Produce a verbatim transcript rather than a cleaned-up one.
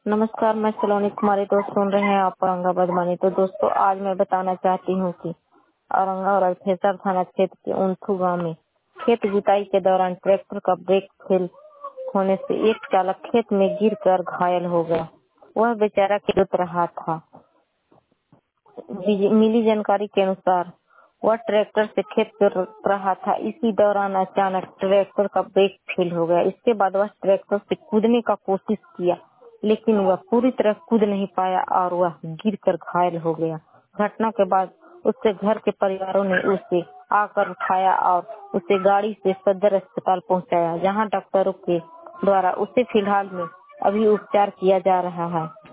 नमस्कार, मैं सलोनी कुमारी। तो सुन रहे हैं आप औरंगाबाद वाणी। तो दोस्तों, आज मैं बताना चाहती हूँ कि औरंगाबाद खेसर थाना क्षेत्र के उनथू गांव में खेत जुताई के दौरान ट्रैक्टर का ब्रेक फेल होने से एक चालक खेत में गिरकर घायल हो गया। वह बेचारा खेत रहा था। मिली जानकारी के अनुसार वह ट्रैक्टर से खेत कर रहा था। इसी दौरान अचानक ट्रैक्टर का ब्रेक फेल हो गया। इसके बाद वह ट्रैक्टर से कूदने का कोशिश किया, लेकिन वह पूरी तरह कूद नहीं पाया और वह गिरकर घायल हो गया। घटना के बाद उसके घर के परिवारों ने उसे आकर उठाया और उसे गाड़ी से सदर अस्पताल पहुंचाया, जहां डॉक्टरों के द्वारा उसे फिलहाल में अभी उपचार किया जा रहा है।